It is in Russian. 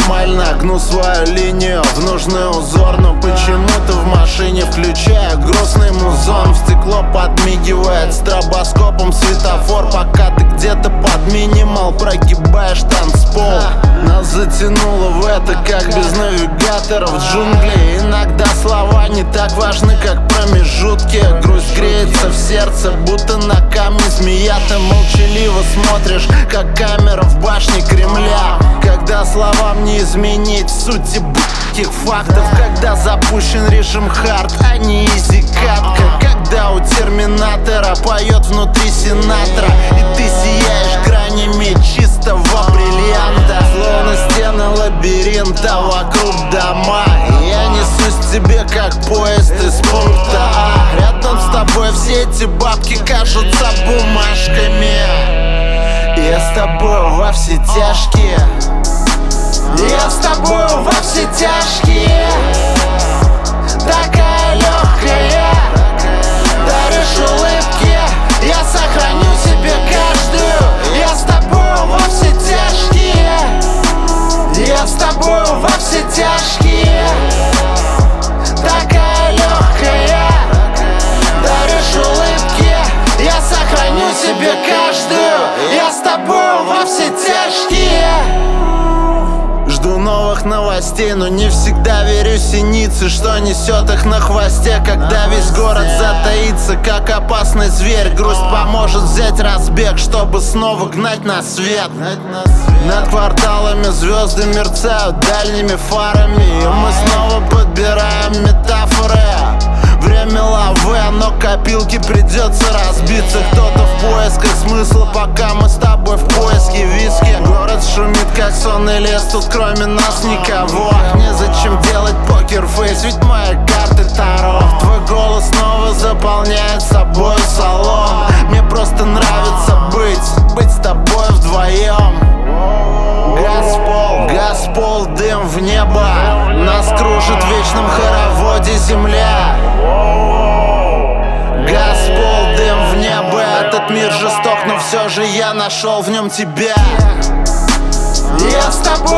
нормально, гну свою линию в нужный узор. Но почему-то в машине включая грустный музон. В стекло подмигивает стробоскопом светофор, пока ты где-то под минимал прогибаешь танцпол. Нас затянуло в это, как без навигаторов в джунгли. Иногда слова не так важны, как промежутки. Грусть греется в сердце, будто на камне змея. Ты молчаливо смотришь, как камера в башне Кремля. Когда словам не изменить сути этих фактов. Когда запущен режим хард, а не изи катка. Когда у терминатора поет внутри Синатра, и ты сияешь гранями чистого бриллианта. Словно стены лабиринта, вокруг дома. Я несусь к тебе, как поезд из пункта А. Рядом с тобой все эти бабки кажутся бумажками. Я с тобой во все тяжкие. Я с тобой во все тяжкие. Такая легкая, даришь улыбки. Я сохраню себе каждую. Я с тобой во все тяжкие. Я с тобой во все тяжкие. Такая легкая, даришь улыбки. Я сохраню себе каждую. Я с тобой во все тяжкие. Жду новых новостей, но не всегда верю синице, что несет их на хвосте. Когда весь город затаится, как опасный зверь, грусть поможет взять разбег, чтобы снова гнать на свет. Над кварталами звезды мерцают дальними фарами, и мы снова подбираем метафоры. Время лавы, но копилке придется разбиться. Кто-то в поисках смысла, пока мы с тобой в поиске виски. Город шумит, как сонный лес, тут кроме нас никого. Незачем делать покерфейс, ведь мои карты таро. Твой голос снова заполняет собой салон. Мне просто нравится быть с тобой вдвоем. Газпол, дым в небо. Нас кружит в вечном хороводе земля. Газпол, дым в небо. Этот мир жесток, но все же я нашел в нем тебя. Я с тобой